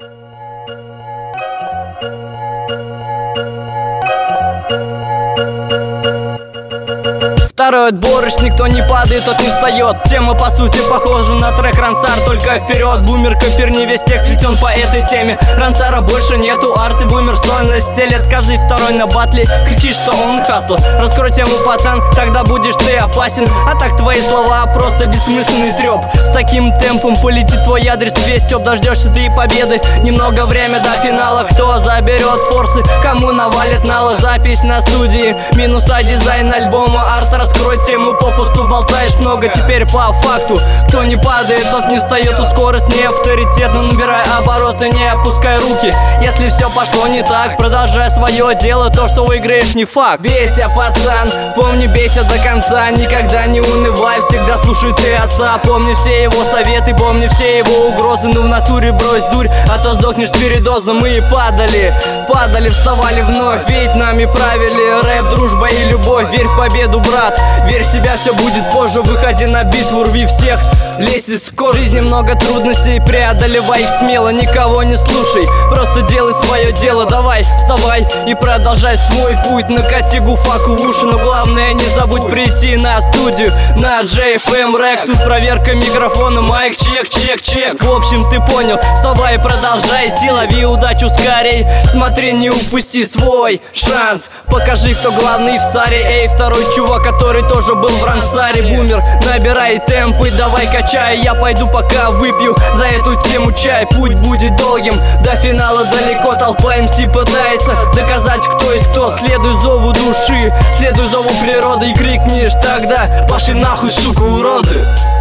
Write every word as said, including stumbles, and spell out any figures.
Второй отборыш, никто не падает, тот не встает. Тема по сути похожа на трек Рансар, только вперед. Бумер Копер, весь текст ведь по этой теме. Рансара больше нету, арты бумер сольно стелет. Каждый второй на батле кричит, что он хасло. Раскрой тему, пацан, тогда будешь ты опасен. А так твои слова просто бессмысленный треп. С таким темпом полетит твой адрес весь тёп. Дождешься ты победы, немного время до финала. Кто заберет форсы, кому навалит нало. Запись на студии, минуса дизайн альбома, арт. Раскрой тему, попусту болтаешь много. Теперь по факту, кто не падает, тот не встает. Тут скорость не авторитетно, набирай обороты, не опускай руки. Если все пошло не так, продолжай свое дело. То, что выиграешь, не факт. Бейся, пацан, помни, бейся до конца. Никогда не унывай, всегда слушай ты отца. Помни все его советы, помни все его угрозы. Ну в натуре брось дурь, а то сдохнешь с передоза. Мы и падали, падали, вставали вновь. Ведь нами правили рэп, дружба и любовь. Верь в победу, брат, верь в себя, все будет позже. Выходи на битву, рви всех, лезь из кожи. В жизни много трудностей, преодолевай их смело. Никого не слушай, просто делай свое дело. Давай, вставай и продолжай свой путь. Накати гуфаку в уши, но главное не забудь прийти на студию, на джей эф эм Rec. Тут проверка микрофона, майк, чек, чек, чек. В общем, ты понял, вставай и продолжай идти. Лови удачу скорей, смотри, не упусти свой шанс. Покажи, кто главный в саре. Эй, второй чувак, который тоже был в Рансаре. Бумер, набирай темп и давай качай. Я пойду пока выпью за эту тему чай. Путь будет долгим, до финала далеко. Толпа эм си пытается доказать, кто есть кто. Следуй зову души, следуй зову природы и крикнешь тогда: пошли нахуй, сука, уроды!